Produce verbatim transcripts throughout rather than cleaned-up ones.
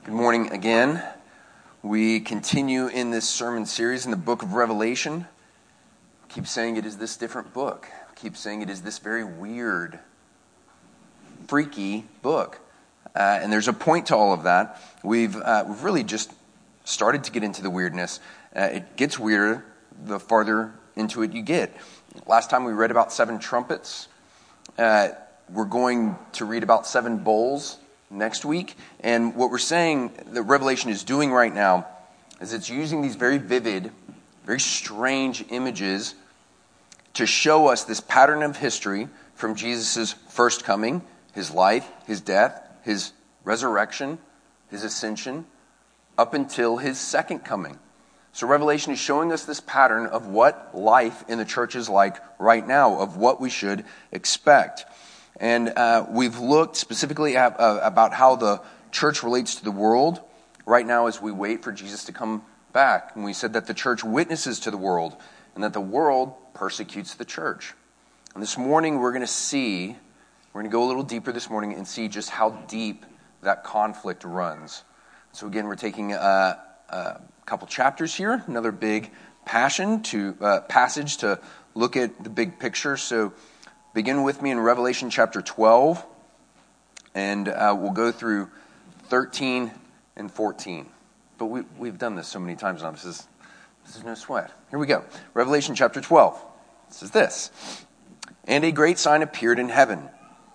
Good morning again. We continue in this sermon series in the book of Revelation. I keep saying it is this different book. I keep saying it is this very weird, freaky book. Uh, and there's a point to all of that. We've, uh, we've really just started to get into the weirdness. Uh, it gets weirder the farther into it you get. Last time we read about seven trumpets. Uh, we're going to read about seven bowls next week. And what we're saying that Revelation is doing right now is it's using these very vivid, very strange images to show us this pattern of history from Jesus' first coming, his life, his death, his resurrection, his ascension, up until his second coming. So Revelation is showing us this pattern of what life in the church is like right now, of what we should expect. And uh, we've looked specifically at, uh, about how the church relates to the world right now as we wait for Jesus to come back. And we said that the church witnesses to the world and that the world persecutes the church. And this morning we're going to see, we're going to go a little deeper this morning and see just how deep that conflict runs. So again, we're taking a, a couple chapters here, another big passion to uh, passage to look at the big picture. So begin with me in Revelation chapter twelve, and uh, we'll go through thirteen and fourteen. But we, we've done this so many times now, this is, this is no sweat. Here we go. Revelation chapter twelve. It says this, "And a great sign appeared in heaven,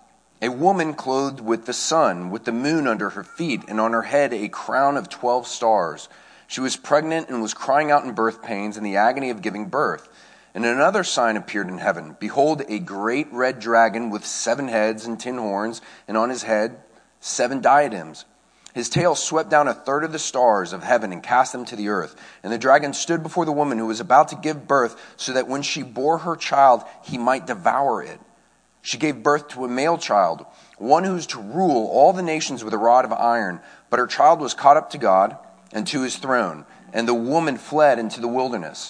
a woman clothed with the sun, with the moon under her feet, and on her head a crown of twelve stars. She was pregnant and was crying out in birth pains and the agony of giving birth. And another sign appeared in heaven. Behold, a great red dragon with seven heads and ten horns, and on his head seven diadems. His tail swept down a third of the stars of heaven and cast them to the earth. And the dragon stood before the woman who was about to give birth, so that when she bore her child, he might devour it. She gave birth to a male child, one who is to rule all the nations with a rod of iron. But her child was caught up to God and to his throne. And the woman fled into the wilderness,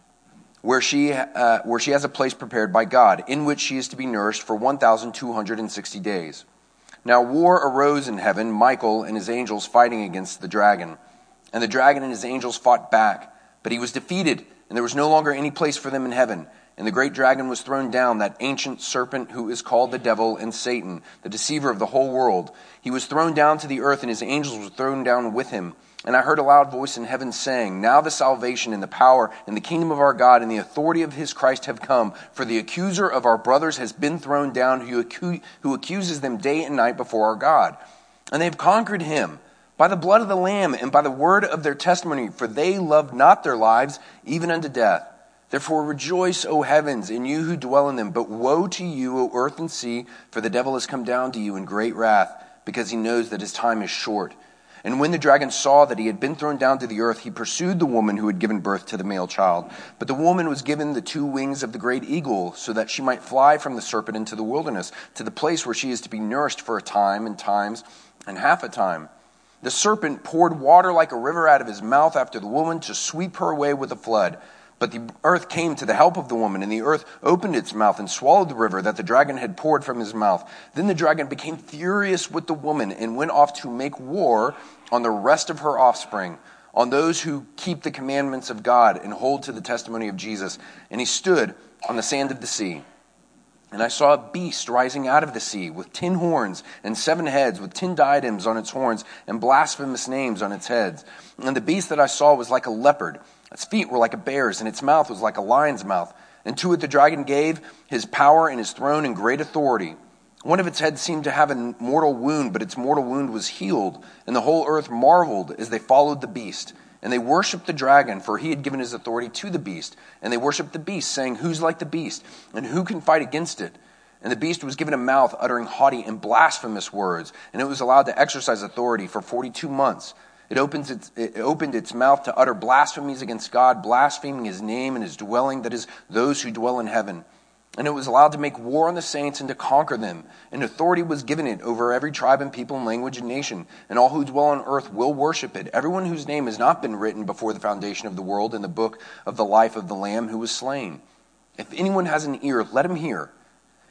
where she uh, where she has a place prepared by God, in which she is to be nourished for one thousand two hundred sixty days. Now war arose in heaven, Michael and his angels fighting against the dragon. And the dragon and his angels fought back, but he was defeated, and there was no longer any place for them in heaven. And the great dragon was thrown down, that ancient serpent who is called the devil and Satan, the deceiver of the whole world. He was thrown down to the earth, and his angels were thrown down with him. And I heard a loud voice in heaven saying, Now the salvation and the power and the kingdom of our God and the authority of his Christ have come. For the accuser of our brothers has been thrown down, who, acu- who accuses them day and night before our God. And they have conquered him by the blood of the Lamb and by the word of their testimony, for they loved not their lives even unto death. Therefore rejoice, O heavens, and you who dwell in them. But woe to you, O earth and sea, for the devil has come down to you in great wrath, because he knows that his time is short. And when the dragon saw that he had been thrown down to the earth, he pursued the woman who had given birth to the male child. But the woman was given the two wings of the great eagle, so that she might fly from the serpent into the wilderness, to the place where she is to be nourished for a time and times and half a time. The serpent poured water like a river out of his mouth after the woman to sweep her away with a flood. But the earth came to the help of the woman, and the earth opened its mouth and swallowed the river that the dragon had poured from his mouth. Then the dragon became furious with the woman and went off to make war on the rest of her offspring, on those who keep the commandments of God and hold to the testimony of Jesus. And he stood on the sand of the sea. And I saw a beast rising out of the sea with ten horns and seven heads, with ten diadems on its horns and blasphemous names on its heads. And the beast that I saw was like a leopard. Its feet were like a bear's, and its mouth was like a lion's mouth. And to it the dragon gave his power and his throne and great authority. One of its heads seemed to have a mortal wound, but its mortal wound was healed. And the whole earth marveled as they followed the beast. And they worshipped the dragon, for he had given his authority to the beast. And they worshipped the beast, saying, Who's like the beast? And who can fight against it? And the beast was given a mouth uttering haughty and blasphemous words. And it was allowed to exercise authority for forty-two months. It opens its, it opened its mouth to utter blasphemies against God, blaspheming his name and his dwelling, that is, those who dwell in heaven. And it was allowed to make war on the saints and to conquer them. And authority was given it over every tribe and people and language and nation. And all who dwell on earth will worship it, everyone whose name has not been written before the foundation of the world in the book of the life of the Lamb who was slain. If anyone has an ear, let him hear.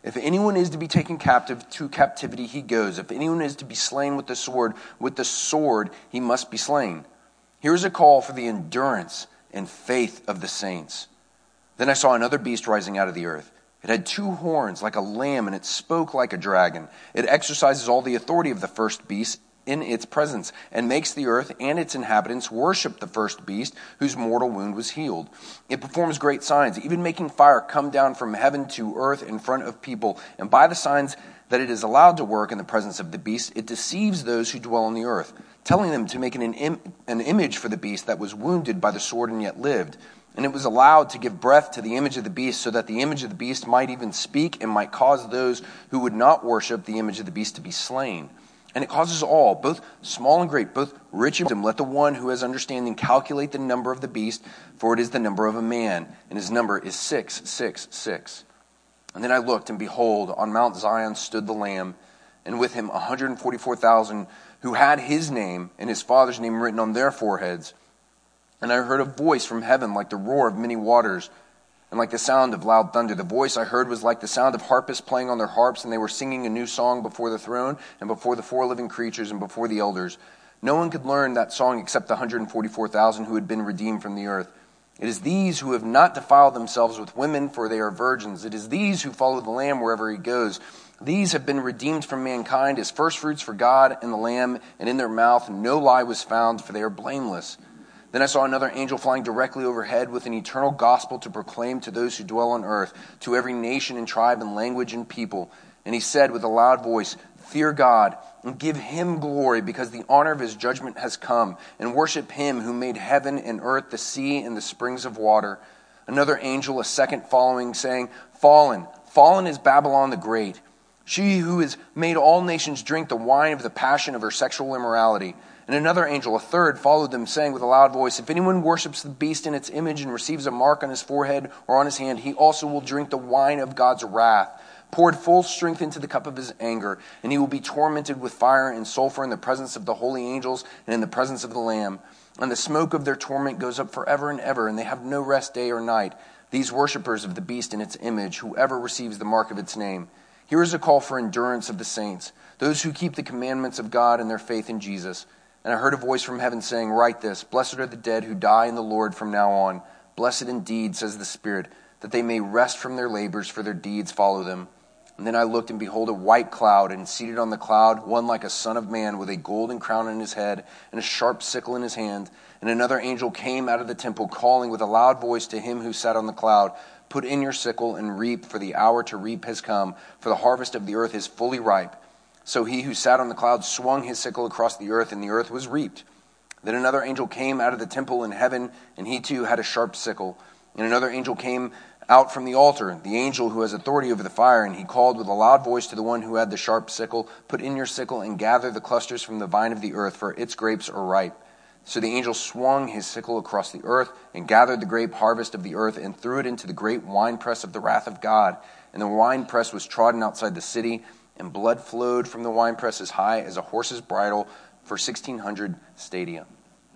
If anyone is to be taken captive, to captivity he goes. If anyone is to be slain with the sword, with the sword he must be slain. Here is a call for the endurance and faith of the saints. Then I saw another beast rising out of the earth. It had two horns like a lamb, and it spoke like a dragon. It exercises all the authority of the first beast in its presence, and makes the earth and its inhabitants worship the first beast, whose mortal wound was healed. It performs great signs, even making fire come down from heaven to earth in front of people. And by the signs that it is allowed to work in the presence of the beast, it deceives those who dwell on the earth, telling them to make an, Im- an image for the beast that was wounded by the sword and yet lived. And it was allowed to give breath to the image of the beast, so that the image of the beast might even speak and might cause those who would not worship the image of the beast to be slain. And it causes all, both small and great, both rich and poor. Let the one who has understanding calculate the number of the beast, for it is the number of a man, and his number is six six six. And then I looked, and behold, on Mount Zion stood the Lamb, and with him one hundred forty-four thousand who had his name and his father's name written on their foreheads. And I heard a voice from heaven like the roar of many waters, and like the sound of loud thunder. The voice I heard was like the sound of harpists playing on their harps, and they were singing a new song before the throne, and before the four living creatures, and before the elders. No one could learn that song except the one hundred forty-four thousand who had been redeemed from the earth. It is these who have not defiled themselves with women, for they are virgins. It is these who follow the Lamb wherever he goes. These have been redeemed from mankind as firstfruits for God and the Lamb, and in their mouth no lie was found, for they are blameless. Then I saw another angel flying directly overhead with an eternal gospel to proclaim to those who dwell on earth, to every nation and tribe and language and people. And he said with a loud voice, "Fear God and give him glory, because the honor of his judgment has come, and worship him who made heaven and earth, the sea and the springs of water." Another angel, a second following, saying, "Fallen, fallen is Babylon the Great, she who has made all nations drink the wine of the passion of her sexual immorality." And another angel, a third, followed them, saying with a loud voice, "If anyone worships the beast in its image and receives a mark on his forehead or on his hand, he also will drink the wine of God's wrath, poured full strength into the cup of his anger, and he will be tormented with fire and sulfur in the presence of the holy angels and in the presence of the Lamb. And the smoke of their torment goes up forever and ever, and they have no rest day or night, these worshippers of the beast in its image, whoever receives the mark of its name." Here is a call for endurance of the saints, those who keep the commandments of God and their faith in Jesus. And I heard a voice from heaven saying, "Write this, blessed are the dead who die in the Lord from now on. Blessed indeed, says the Spirit, that they may rest from their labors, for their deeds follow them." And then I looked, and behold, a white cloud, and seated on the cloud, one like a son of man, with a golden crown on his head, and a sharp sickle in his hand. And another angel came out of the temple, calling with a loud voice to him who sat on the cloud, "Put in your sickle and reap, for the hour to reap has come, for the harvest of the earth is fully ripe." So he who sat on the cloud swung his sickle across the earth, and the earth was reaped. Then another angel came out of the temple in heaven, and he too had a sharp sickle. And another angel came out from the altar, the angel who has authority over the fire, and he called with a loud voice to the one who had the sharp sickle, "Put in your sickle and gather the clusters from the vine of the earth, for its grapes are ripe." So the angel swung his sickle across the earth and gathered the grape harvest of the earth and threw it into the great winepress of the wrath of God. And the winepress was trodden outside the city, and blood flowed from the winepress as high as a horse's bridle for sixteen hundred stadia.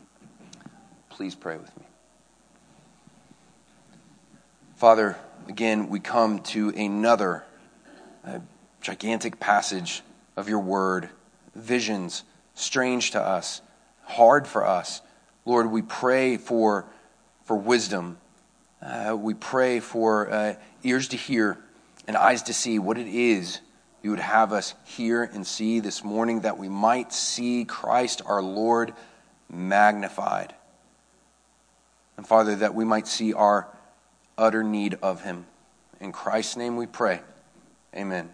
Please pray with me. Father, again, we come to another uh, gigantic passage of your word, visions strange to us, hard for us. Lord, we pray for, for wisdom. Uh, we pray for uh, ears to hear and eyes to see what it is you would have us hear and see this morning, that we might see Christ our Lord magnified. And Father, that we might see our utter need of him. In Christ's name we pray. Amen.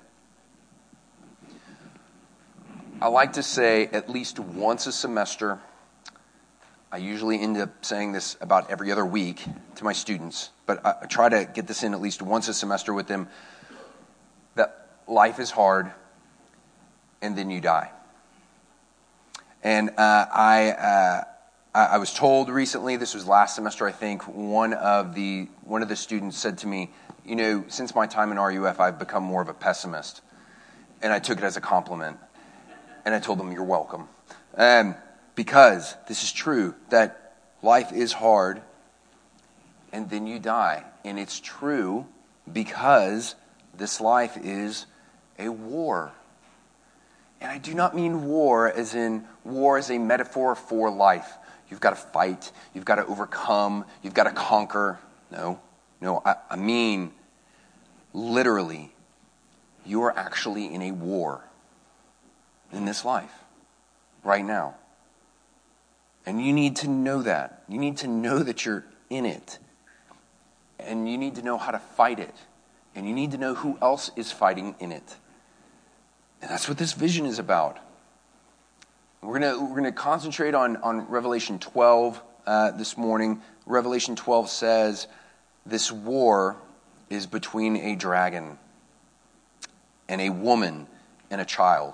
I like to say at least once a semester, I usually end up saying this about every other week to my students, but I try to get this in at least once a semester with them, that life is hard, and then you die. And uh, I, uh, I was told recently, this was last semester, I think, one of the one of the students said to me, "You know, since my time in R U F, I've become more of a pessimist." And I took it as a compliment, and I told them, "You're welcome," um, because this is true, that life is hard, and then you die, and it's true because this life is a war. And I do not mean war as in war as a metaphor for life. You've got to fight. You've got to overcome. You've got to conquer. No, no, I, I mean literally, you are actually in a war in this life right now. And you need to know that. You need to know that you're in it. And you need to know how to fight it. And you need to know who else is fighting in it. And that's what this vision is about. We're gonna we're gonna concentrate on, on Revelation twelve uh, this morning. Revelation twelve says this war is between a dragon and a woman and a child.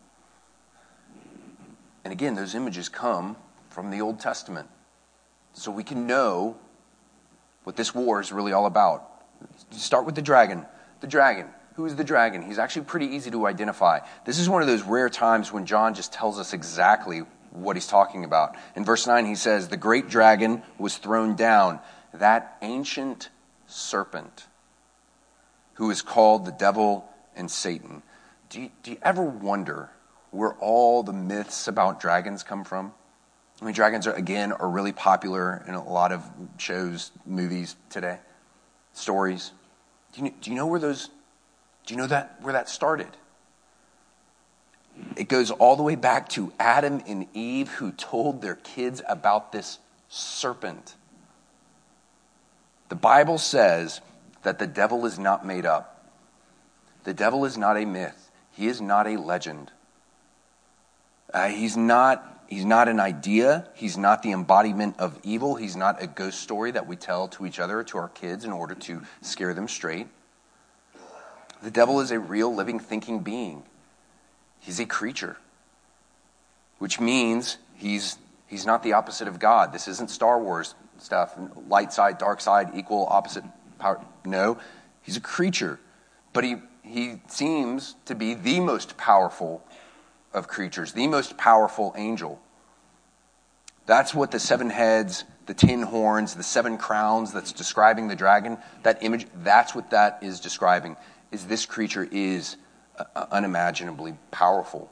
And again, those images come from the Old Testament. So we can know what this war is really all about. Start with the dragon. The dragon. Who is the dragon? He's actually pretty easy to identify. This is one of those rare times when John just tells us exactly what he's talking about. In verse nine, he says, the great dragon was thrown down, that ancient serpent who is called the devil and Satan. Do you, do you ever wonder where all the myths about dragons come from? I mean, dragons, are again, are really popular in a lot of shows, movies today, stories. Do you, do you know where those... Do you know that where that started? It goes all the way back to Adam and Eve, who told their kids about this serpent. The Bible says that the devil is not made up. The devil is not a myth. He is not a legend. Uh, he's not, he's not an idea. He's not the embodiment of evil. He's not a ghost story that we tell to each other, to our kids, in order to scare them straight. The devil is a real, living, thinking being. He's a creature, which means he's he's not the opposite of God. This isn't Star Wars stuff, light side, dark side, equal, opposite power. No, he's a creature, but he he seems to be the most powerful of creatures, the most powerful angel. That's what the seven heads, the ten horns, the seven crowns that's describing the dragon, that image, that's what that is describing. Is this creature is uh, unimaginably powerful.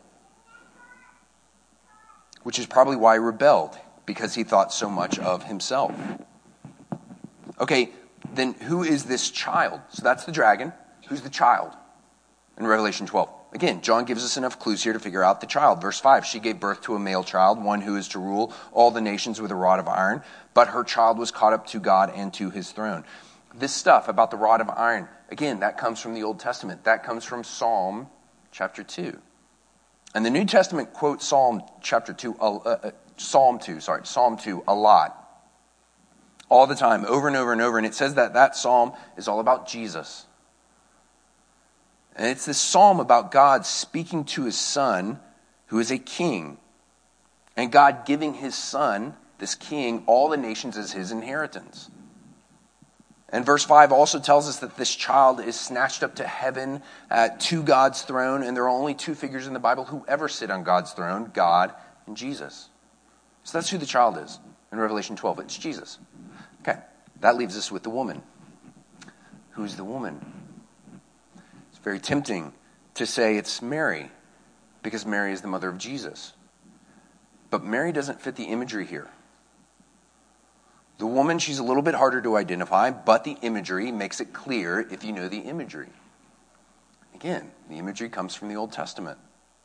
Which is probably why he rebelled, because he thought so much of himself. Okay, then who is this child? So that's the dragon. Who's the child in Revelation twelve? Again, John gives us enough clues here to figure out the child. Verse five, she gave birth to a male child, one who is to rule all the nations with a rod of iron, but her child was caught up to God and to his throne. This stuff about the rod of iron, again, that comes from the Old Testament. That comes from Psalm chapter two. And the New Testament quotes Psalm chapter two, uh, uh, Psalm two, sorry, Psalm two a lot. All the time, over and over and over. And it says that that psalm is all about Jesus. And it's this psalm about God speaking to his son, who is a king. And God giving his son, this king, all the nations as his inheritance. And verse five also tells us that this child is snatched up to heaven uh, to God's throne. And there are only two figures in the Bible who ever sit on God's throne, God and Jesus. So that's who the child is in Revelation twelve. It's Jesus. Okay, that leaves us with the woman. Who's the woman? It's very tempting to say it's Mary, because Mary is the mother of Jesus. But Mary doesn't fit the imagery here. The woman, she's a little bit harder to identify, but the imagery makes it clear if you know the imagery. Again, the imagery comes from the Old Testament.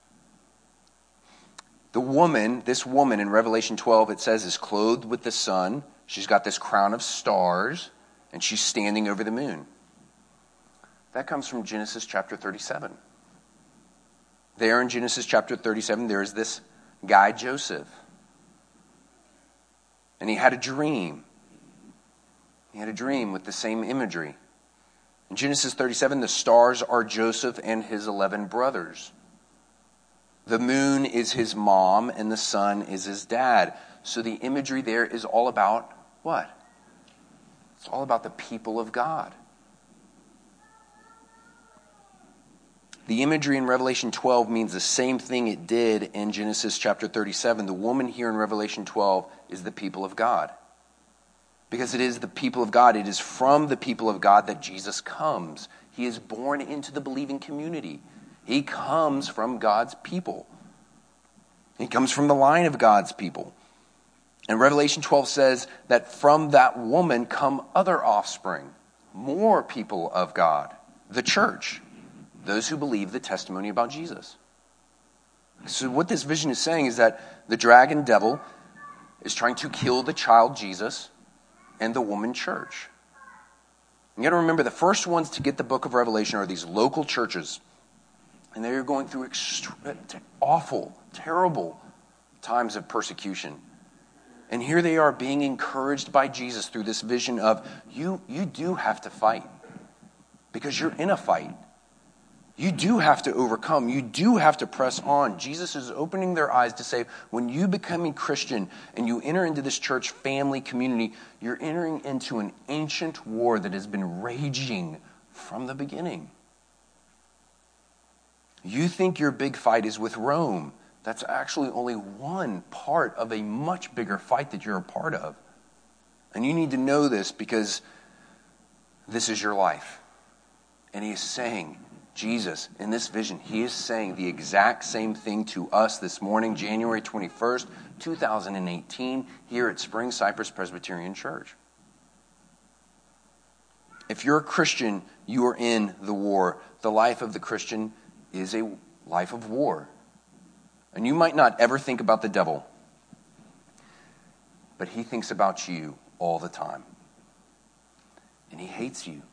The woman, this woman in Revelation twelve, it says, is clothed with the sun. She's got this crown of stars, and she's standing over the moon. That comes from Genesis chapter thirty-seven. There in Genesis chapter thirty-seven, there is this guy, Joseph. And he had a dream. He had a dream with the same imagery. In Genesis thirty-seven, the stars are Joseph and his eleven brothers. The moon is his mom and the sun is his dad. So the imagery there is all about what? It's all about the people of God. The imagery in Revelation twelve means the same thing it did in Genesis chapter thirty-seven. The woman here in Revelation twelve is the people of God. Because it is the people of God. It is from the people of God that Jesus comes. He is born into the believing community. He comes from God's people. He comes from the line of God's people. And Revelation twelve says that from that woman come other offspring, more people of God, the church, those who believe the testimony about Jesus. So what this vision is saying is that the dragon devil is trying to kill the child Jesus and the woman church. You got to remember, the first ones to get the book of Revelation are these local churches. And they're going through extre- awful, terrible times of persecution. And here they are being encouraged by Jesus through this vision of, you, you do have to fight. Because you're in a fight. You do have to overcome. You do have to press on. Jesus is opening their eyes to say, when you become a Christian and you enter into this church family community, you're entering into an ancient war that has been raging from the beginning. You think your big fight is with Rome. That's actually only one part of a much bigger fight that you're a part of. And you need to know this because this is your life. And he is saying, Jesus, in this vision, he is saying the exact same thing to us this morning, January twenty-first, two thousand eighteen, here at Spring Cypress Presbyterian Church. If you're a Christian, you are in the war. The life of the Christian is a life of war. And you might not ever think about the devil, but he thinks about you all the time. And he hates you.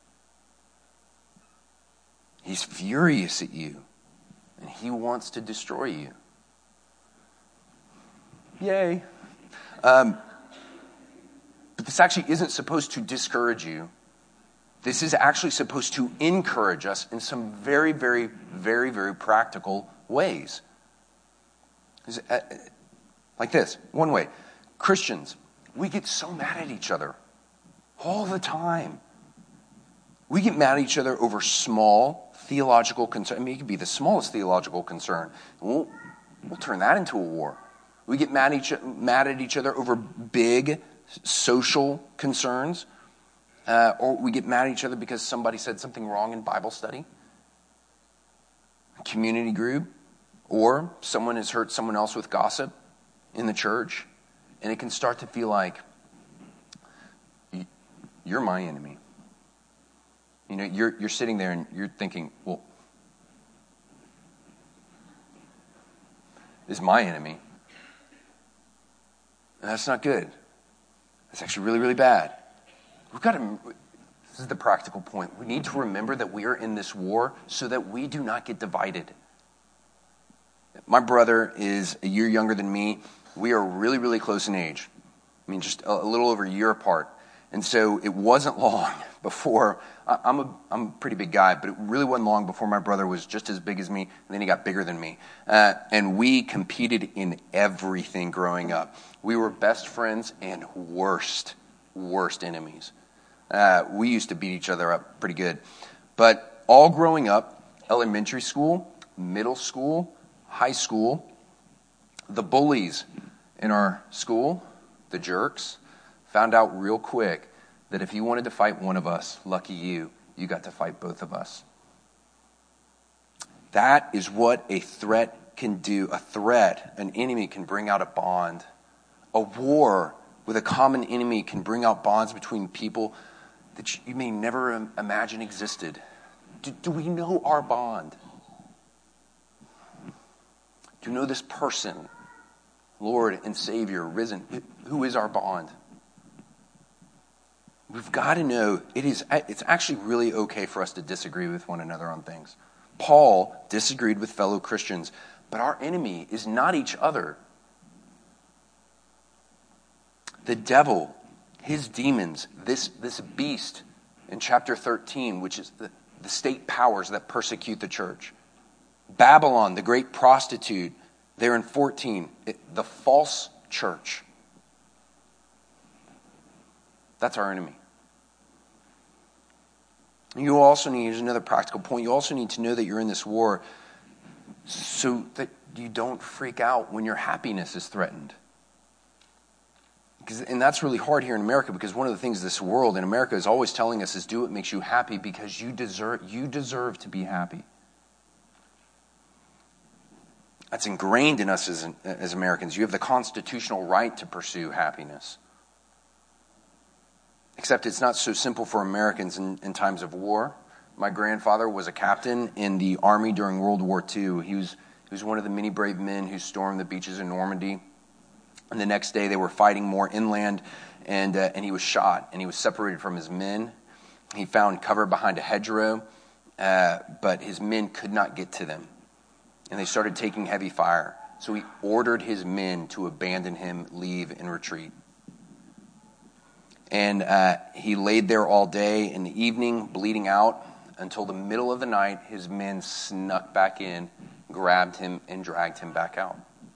He's furious at you. And he wants to destroy you. Yay. Um, but this actually isn't supposed to discourage you. This is actually supposed to encourage us in some very, very, very, very practical ways. Like this, one way. Christians, we get so mad at each other all the time. We get mad at each other over small theological concern. I mean, it could be the smallest theological concern. We'll, we'll turn that into a war. We get mad at each, mad at each other over big social concerns. Uh, or we get mad at each other because somebody said something wrong in Bible study, community group, or someone has hurt someone else with gossip in the church. And it can start to feel like, you're my enemy. You know, you're you're sitting there and you're thinking, well, this is my enemy. And that's not good. That's actually really, really bad. We've got to, this is the practical point. We need to remember that we are in this war so that we do not get divided. My brother is a year younger than me. We are really, really close in age. I mean, just a, a little over a year apart. And so it wasn't long before, I, I'm a I'm a pretty big guy, but it really wasn't long before my brother was just as big as me, and then he got bigger than me. Uh, and we competed in everything growing up. We were best friends and worst, worst enemies. Uh, we used to beat each other up pretty good. But all growing up, elementary school, middle school, high school, the bullies in our school, the jerks, found out real quick that if you wanted to fight one of us, lucky you, you got to fight both of us. That is what a threat can do. A threat, an enemy can bring out a bond. A war with a common enemy can bring out bonds between people that you may never imagine existed. Do, do we know our bond? Do you know this person, Lord and Savior, risen? Who is our bond? We've got to know it is. It's actually really okay for us to disagree with one another on things. Paul disagreed with fellow Christians, but our enemy is not each other. The devil, his demons, this, this beast in chapter thirteen, which is the, the state powers that persecute the church. Babylon, the great prostitute, there in fourteen, it, the false church. That's our enemy. You also need, here's another practical point, you also need to know that you're in this war so that you don't freak out when your happiness is threatened. Because, and that's really hard here in America, because one of the things this world in America is always telling us is do what makes you happy because you deserve, you deserve to be happy. That's ingrained in us as, as Americans. You have the constitutional right to pursue happiness. Except it's not so simple for Americans in, in times of war. My grandfather was a captain in the army during World War Two. He was, he was one of the many brave men who stormed the beaches of Normandy. And the next day they were fighting more inland, and uh, and he was shot, and he was separated from his men. He found cover behind a hedgerow, uh, but his men could not get to them. And they started taking heavy fire. So he ordered his men to abandon him, leave, and retreat. And uh, he laid there all day. In the evening, bleeding out, until the middle of the night, his men snuck back in, grabbed him, and dragged him back out.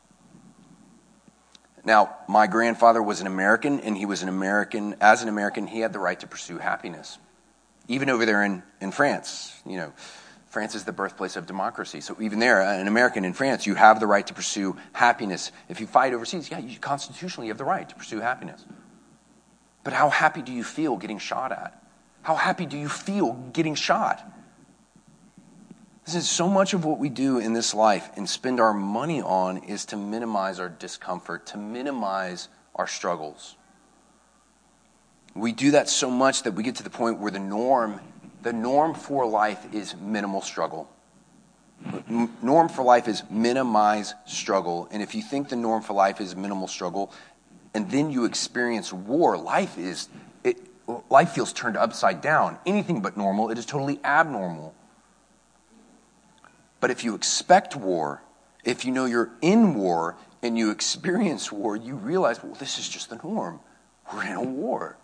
Now, my grandfather was an American, and he was an American. As an American, he had the right to pursue happiness. Even over there in, in France, you know, France is the birthplace of democracy. So even there, an American in France, you have the right to pursue happiness. If you fight overseas, yeah, you, constitutionally you have the right to pursue happiness. But how happy do you feel getting shot at? How happy do you feel getting shot? This is so much of what we do in this life and spend our money on is to minimize our discomfort, to minimize our struggles. We do that so much that we get to the point where the norm, the norm for life is minimal struggle. Norm for life is minimize struggle. And if you think the norm for life is minimal struggle, and then you experience war, life is it, life feels turned upside down. Anything but normal, it is totally abnormal. But if you expect war, if you know you're in war and you experience war, you realize, well, this is just the norm. We're in a war.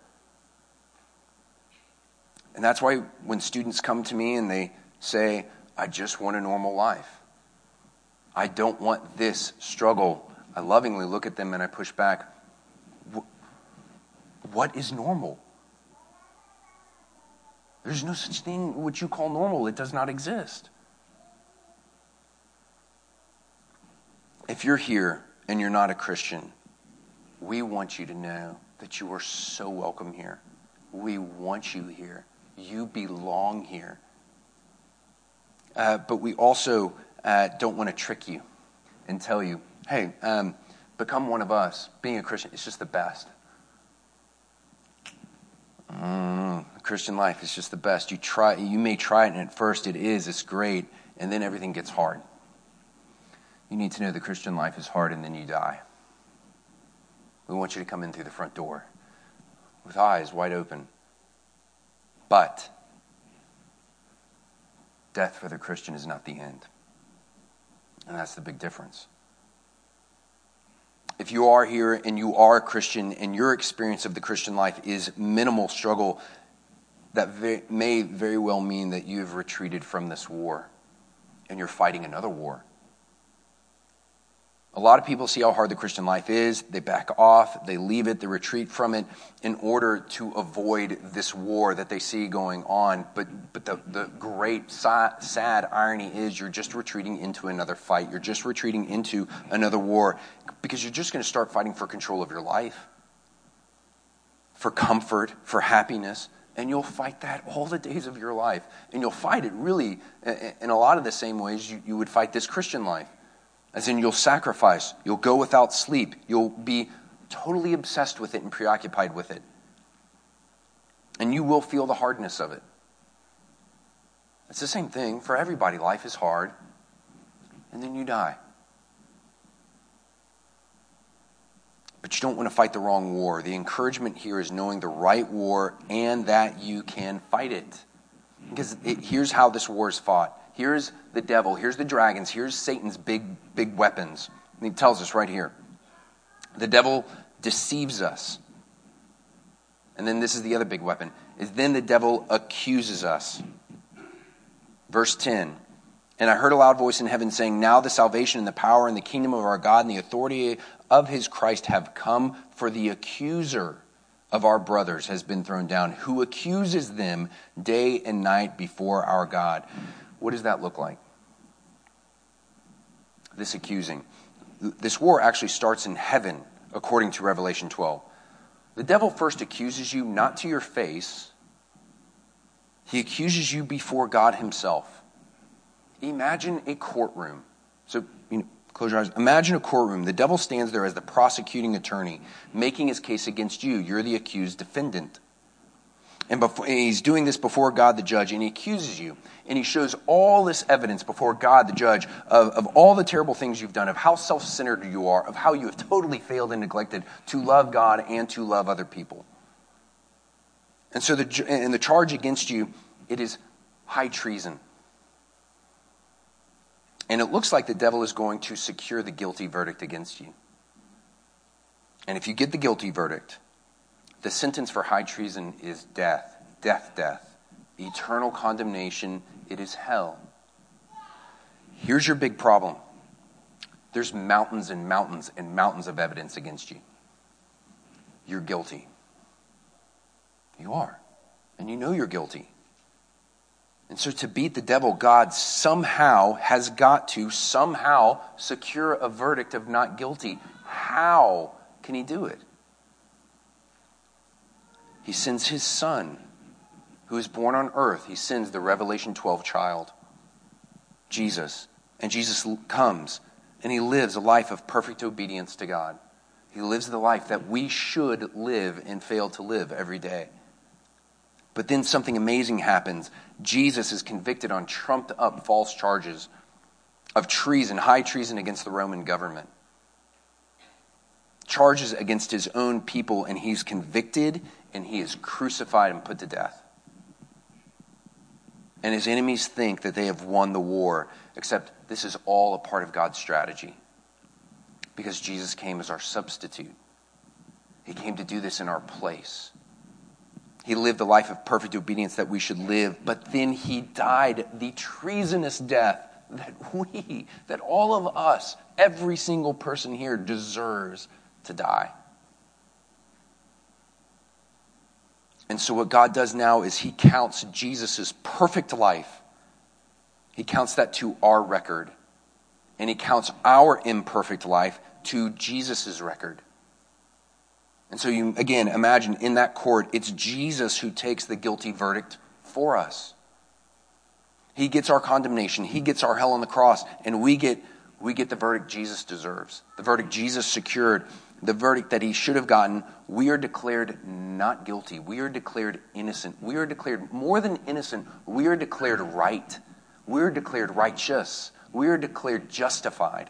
And that's why when students come to me and they say, I just want a normal life. I don't want this struggle. I lovingly look at them and I push back. What is normal? There's no such thing what you call normal. It does not exist. If you're here and you're not a Christian, we want you to know that you are so welcome here. We want you here. You belong here. Uh, but we also uh, don't want to trick you and tell you, hey, um, become one of us. Being a Christian is just the best. Mm, Christian life is just the best. You try, you may try it, and at first it is, it's great, and then everything gets hard. You need to know the Christian life is hard, and then you die. We want you to come in through the front door with eyes wide open. But death for the Christian is not the end. And that's the big difference. If you are here and you are a Christian and your experience of the Christian life is minimal struggle, that very, may very well mean that you've retreated from this war and you're fighting another war. A lot of people see how hard the Christian life is. They back off, they leave it, they retreat from it in order to avoid this war that they see going on. But but the, the great sad, sad irony is you're just retreating into another fight. You're just retreating into another war because you're just going to start fighting for control of your life, for comfort, for happiness. And you'll fight that all the days of your life. And you'll fight it really in a lot of the same ways you, you would fight this Christian life. As in, you'll sacrifice, you'll go without sleep, you'll be totally obsessed with it and preoccupied with it. And you will feel the hardness of it. It's the same thing for everybody. Life is hard, and then you die. But you don't want to fight the wrong war. The encouragement here is knowing the right war and that you can fight it. Because it, here's how this war is fought. Here's the devil. Here's the dragons. Here's Satan's big, big weapons. And he tells us right here. The devil deceives us. And then this is the other big weapon. Is then the devil accuses us. Verse ten. And I heard a loud voice in heaven saying, now the salvation and the power and the kingdom of our God and the authority of his Christ have come, for the accuser of our brothers has been thrown down, who accuses them day and night before our God. What does that look like? This accusing. This war actually starts in heaven, according to Revelation twelve. The devil first accuses you not to your face. He accuses you before God himself. Imagine a courtroom. So, you know, close your eyes. Imagine a courtroom. The devil stands there as the prosecuting attorney, making his case against you. You're the accused defendant. And, before, and he's doing this before God the judge, and he accuses you. And he shows all this evidence before God the judge of, of all the terrible things you've done, of how self-centered you are, of how you have totally failed and neglected to love God and to love other people. And so the and the charge against you, it is high treason. And it looks like the devil is going to secure the guilty verdict against you. And if you get the guilty verdict, the sentence for high treason is death, death, death, eternal condemnation. It is hell. Here's your big problem. There's mountains and mountains and mountains of evidence against you. You're guilty. You are. And you know you're guilty. And so to beat the devil, God somehow has got to somehow secure a verdict of not guilty. How can he do it? He sends his son, who is born on earth. He sends the Revelation twelve child, Jesus. And Jesus comes, and he lives a life of perfect obedience to God. He lives the life that we should live and fail to live every day. But then something amazing happens. Jesus is convicted on trumped up false charges of treason, high treason against the Roman government. Charges against his own people, and he's convicted, and he is crucified and put to death. And his enemies think that they have won the war, except this is all a part of God's strategy. Because Jesus came as our substitute. He came to do this in our place. He lived a life of perfect obedience that we should live, but then he died the treasonous death that we, that all of us, every single person here deserves to die. And so what God does now is he counts Jesus' perfect life. He counts that to our record. And he counts our imperfect life to Jesus' record. And so you, again, imagine in that court, it's Jesus who takes the guilty verdict for us. He gets our condemnation. He gets our hell on the cross. And we get, we get the verdict Jesus deserves. The verdict Jesus secured. The verdict that he should have gotten. We are declared not guilty. We are declared innocent. We are declared more than innocent. We are declared right. We are declared righteous. We are declared justified.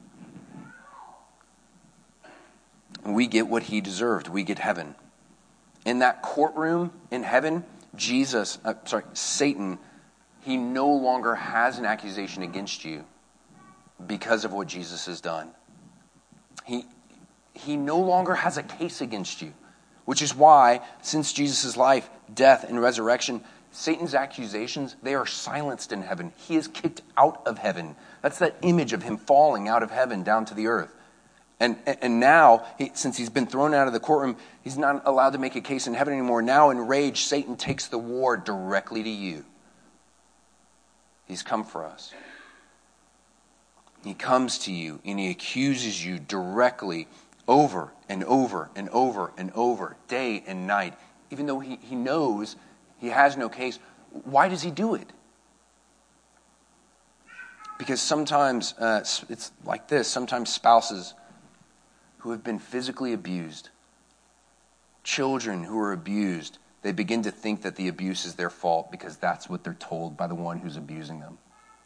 We get what he deserved. We get heaven. In that courtroom in heaven, Jesus, uh, sorry, Satan, he no longer has an accusation against you because of what Jesus has done. He, he no longer has a case against you, which is why, since Jesus' life, death, and resurrection, Satan's accusations, they are silenced in heaven. He is kicked out of heaven. That's that image of him falling out of heaven down to the earth. And and now, he, since he's been thrown out of the courtroom, he's not allowed to make a case in heaven anymore. Now, in rage, Satan takes the war directly to you. He's come for us. He comes to you and he accuses you directly over and over and over and over, day and night. Even though he, he knows he has no case, why does he do it? Because sometimes, uh, it's like this, sometimes spouses who have been physically abused, children who are abused, they begin to think that the abuse is their fault because that's what they're told by the one who's abusing them.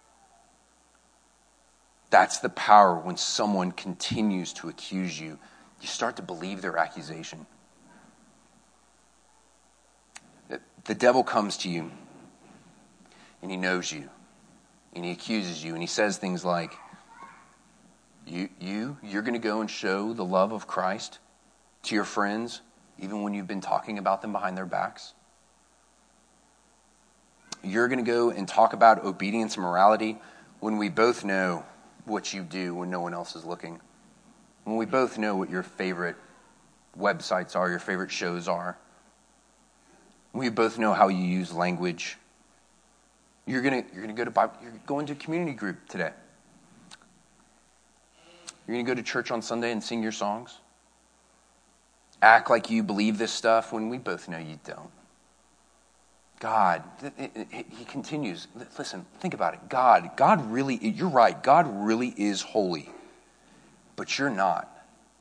That's the power when someone continues to accuse you. You start to believe their accusation. The devil comes to you and he knows you and he accuses you and he says things like, You, you, you're going to go and show the love of Christ to your friends, even when you've been talking about them behind their backs. You're going to go and talk about obedience and morality when we both know what you do when no one else is looking. When we both know what your favorite websites are, your favorite shows are. We both know how you use language. You're going to, you're going to go to Bible, you're going to a community group today. You're going to go to church on Sunday and sing your songs. act like you believe this stuff when we both know you don't. God, it, it, it, he continues, listen, think about it. God, God really, you're right, God really is holy, but you're not.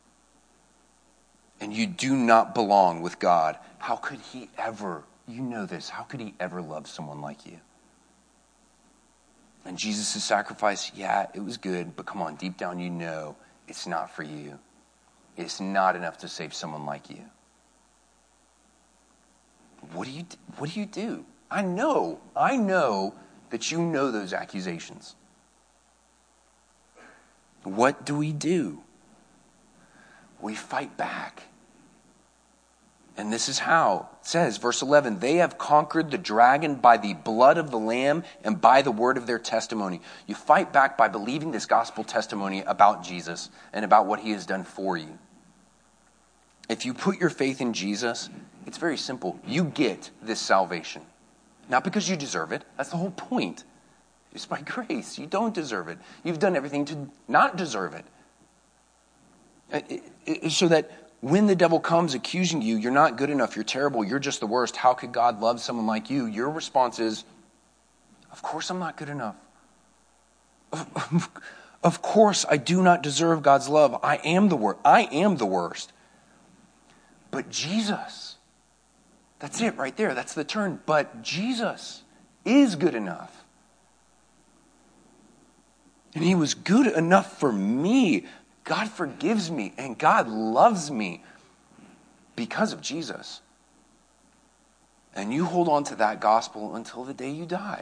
And you do not belong with God. How could he ever, you know this, how could he ever love someone like you? And Jesus' sacrifice, yeah, it was good, but come on, deep down you know it's not for you. It's not enough to save someone like you. What do you what do you do? I know, I know that you know those accusations. What do we do? We fight back. And this is how. It says, verse eleven, they have conquered the dragon by the blood of the Lamb and by the word of their testimony. You fight back by believing this gospel testimony about Jesus and about what he has done for you. If you put your faith in Jesus, it's very simple. You get this salvation. Not because you deserve it. That's the whole point. It's by grace. You don't deserve it. You've done everything to not deserve it. It, it, so that when the devil comes accusing you, you're not good enough, you're terrible, you're just the worst, how could God love someone like you? Your response is, of course I'm not good enough. Of, of course I do not deserve God's love. I am the worst. I am the worst. But Jesus, that's it right there. That's the turn. But Jesus is good enough. And he was good enough for me. God forgives me and God loves me because of Jesus. And you hold on to that gospel until the day you die.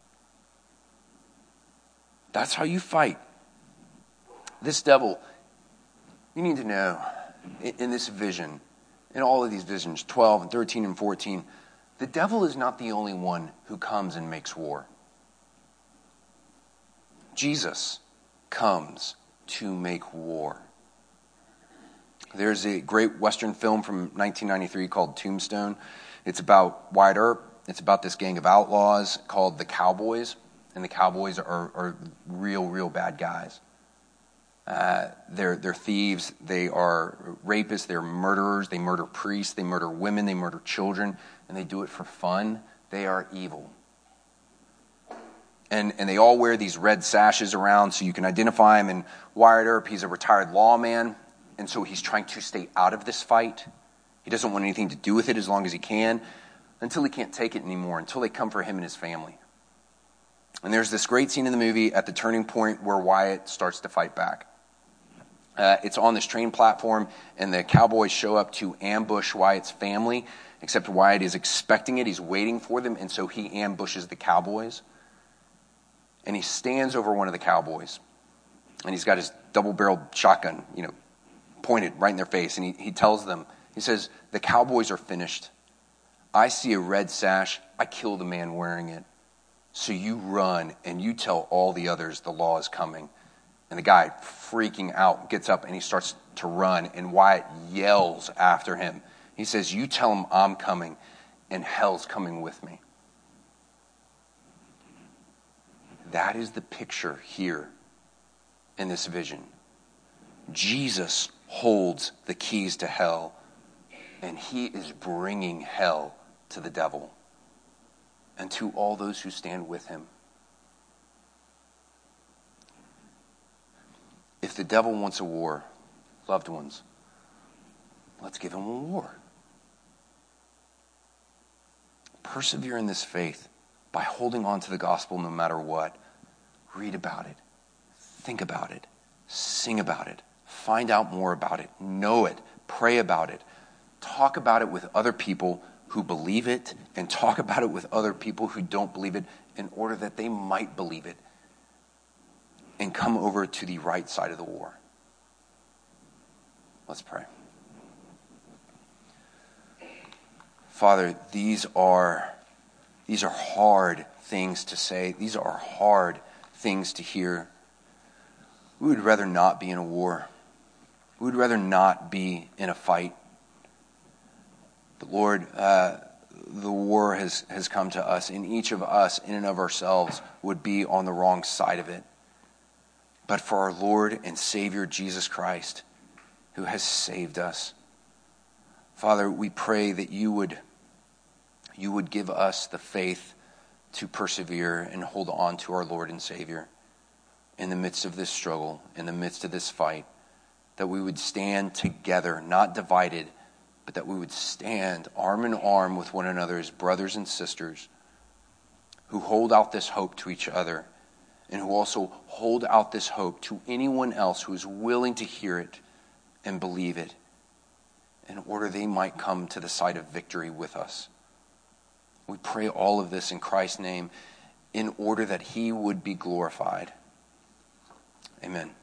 That's how you fight. This devil, you need to know, in, in this vision, in all of these visions, twelve and thirteen and fourteen, the devil is not the only one who comes and makes war. Jesus comes to make war. There's a great Western film from nineteen ninety-three called Tombstone. It's about Wyatt Earp. It's about this gang of outlaws called the Cowboys. And the Cowboys are, are real, real bad guys. Uh, they're, they're thieves. They are rapists. They're murderers. They murder priests. They murder women. They murder children. And they do it for fun. They are evil. And and they all wear these red sashes around so you can identify them. And Wyatt Earp, he's a retired lawman, and so he's trying to stay out of this fight. He doesn't want anything to do with it as long as he can, until he can't take it anymore, until they come for him and his family. And there's this great scene in the movie at the turning point where Wyatt starts to fight back. Uh, it's on this train platform, and the Cowboys show up to ambush Wyatt's family, except Wyatt is expecting it. He's waiting for them, and so he ambushes the Cowboys. And he stands over one of the Cowboys. And he's got his double-barreled shotgun, you know, pointed right in their face. And he, he tells them, he says, the Cowboys are finished. I see a red sash. I kill the man wearing it. So you run and you tell all the others the law is coming. And the guy, freaking out, gets up and he starts to run. And Wyatt yells after him. He says, you tell him I'm coming and hell's coming with me. That is the picture here in this vision. Jesus holds the keys to hell, and he is bringing hell to the devil and to all those who stand with him. If the devil wants a war, loved ones, let's give him a war. Persevere in this faith by holding on to the gospel no matter what. Read about it. Think about it. Sing about it. Find out more about it. Know it. Pray about it. Talk about it with other people who believe it, and talk about it with other people who don't believe it in order that they might believe it and come over to the right side of the war. Let's pray. Father, these are these are hard things to say. These are hard things to hear. We would rather not be in a war. We would rather not be in a fight. But Lord, uh, the war has, has come to us, and each of us, in and of ourselves, would be on the wrong side of it. But for our Lord and Savior, Jesus Christ, who has saved us, Father, we pray that you would, you would give us the faith to persevere and hold on to our Lord and Savior in the midst of this struggle, in the midst of this fight, that we would stand together, not divided, but that we would stand arm in arm with one another as brothers and sisters who hold out this hope to each other and who also hold out this hope to anyone else who is willing to hear it and believe it, in order they might come to the side of victory with us. We pray all of this in Christ's name in order that he would be glorified. Amen.